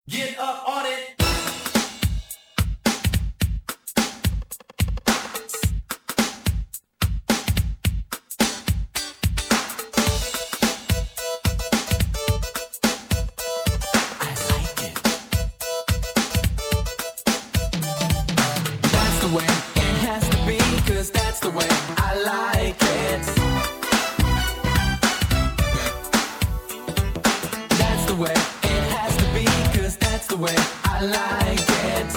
Get up on it. That's the way it has to be, 'cause that's the way I like it. That's the way it has to be, 'cause that's the way I like it.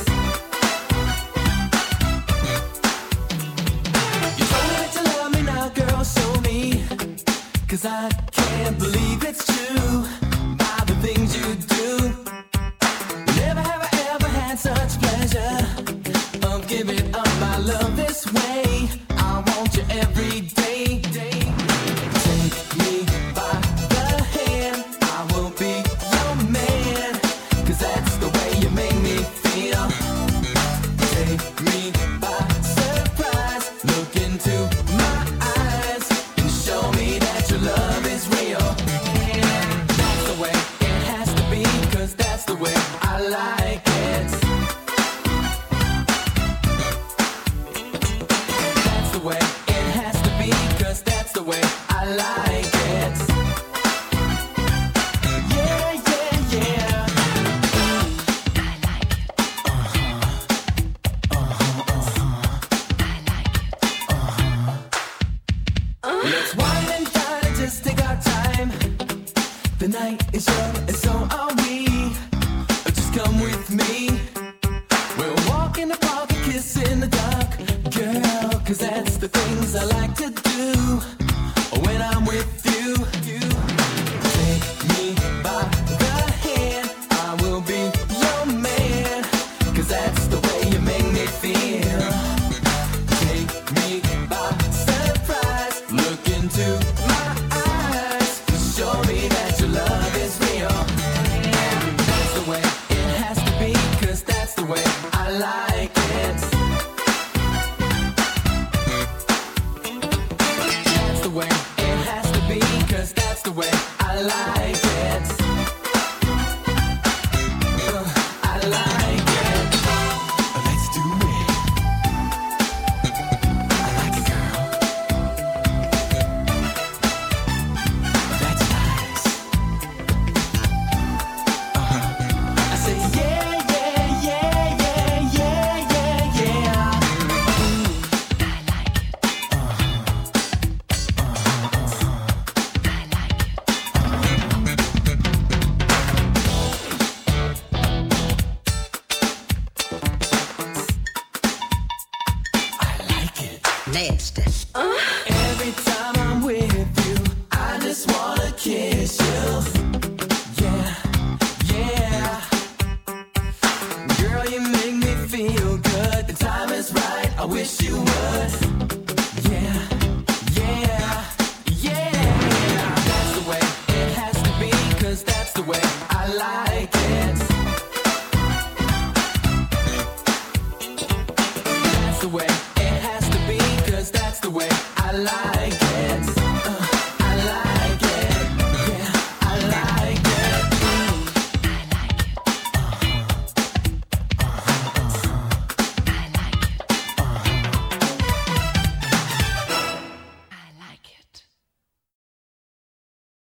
You told me that you love me, now girl, show me, 'cause I can't believe it's true by the things you do. Never have I ever had such pleasure of giving up my love this way. I want you every day. Take me by the hand, I will be your man, 'cause that's the way you make me feel. Take me by surprise, look into my eyes and show me that your love is real. That's the way it has to be, 'cause that's the way I like it. That's the way it has to be, 'cause that's the way I like it. Yeah, yeah, yeah. I like it. Let's wine and dine and just take our time. The night is young and so are we. Just come with me. We'll walk in the park and kiss in the dark, girl, 'cause that's the things I like to do when I'm with you. Take me by the hand, I will be your man, 'cause that's the way you make me feel. Take me by surprise, look into my eyes, show me that your love is real. That's the way it has to be, 'cause that's the way I like it. That's the way it has to be, 'cause that's the way I like it. I like it. Let's do it. I like it, girl. That's nice. I say yeah, yeah, yeah, yeah, yeah, yeah, yeah. I like it. I like it. I like it. Nasty.